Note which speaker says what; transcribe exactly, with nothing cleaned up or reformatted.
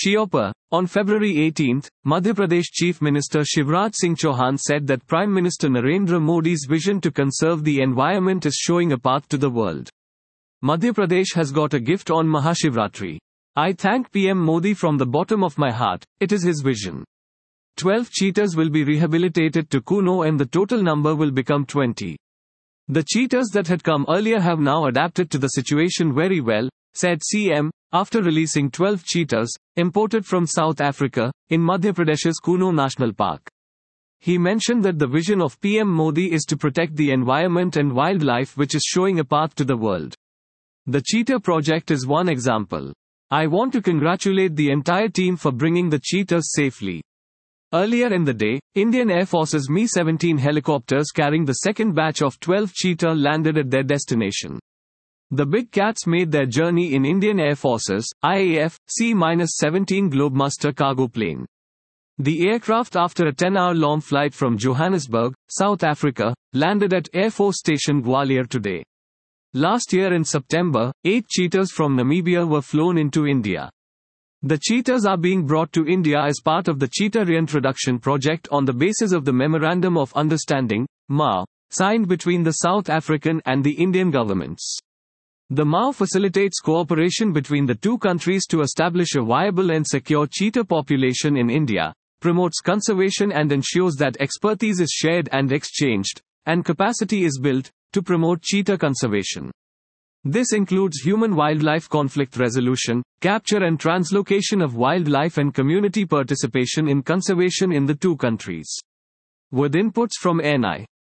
Speaker 1: Shiopar. On February eighteenth, Madhya Pradesh Chief Minister Shivraj Singh Chauhan said that Prime Minister Narendra Modi's vision to conserve the environment is showing a path to the world. Madhya Pradesh has got a gift on Mahashivratri. I thank P M Modi from the bottom of my heart. It is his vision. twelve cheetahs will be rehabilitated to Kuno and the total number will become twenty. The cheetahs that had come earlier have now adapted to the situation very well, said C M, after releasing twelve cheetahs, imported from South Africa, in Madhya Pradesh's Kuno National Park. He mentioned that the vision of P M Modi is to protect the environment and wildlife, which is showing a path to the world. The cheetah project is one example. I want to congratulate the entire team for bringing the cheetahs safely. Earlier in the day, Indian Air Force's Mi seventeen helicopters carrying the second batch of twelve cheetah landed at their destination. The big cats made their journey in Indian Air Force's I A F C seventeen Globemaster cargo plane. The aircraft, after a ten-hour-long flight from Johannesburg, South Africa, landed at Air Force Station Gwalior today. Last year in September, eight cheetahs from Namibia were flown into India. The cheetahs are being brought to India as part of the Cheetah Reintroduction Project on the basis of the Memorandum of Understanding, M A, signed between the South African and the Indian governments. The M A facilitates cooperation between the two countries to establish a viable and secure cheetah population in India, promotes conservation and ensures that expertise is shared and exchanged, and capacity is built, to promote cheetah conservation. This includes human-wildlife conflict resolution, capture and translocation of wildlife and community participation in conservation in the two countries. With inputs from N I